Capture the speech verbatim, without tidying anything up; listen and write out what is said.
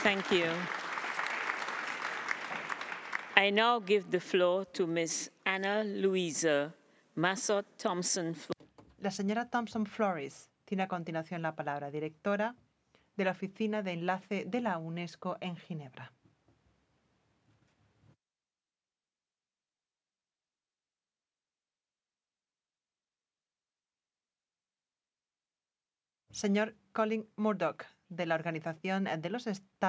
Thank you. I now give the floor to Miss Anna Louisa Massot Thompson. La señora Thompson Flores tiene a continuación la palabra, directora de la Oficina de Enlace de la UNESCO en Ginebra. Señor Colin Murdoch, de la Organización de los Estados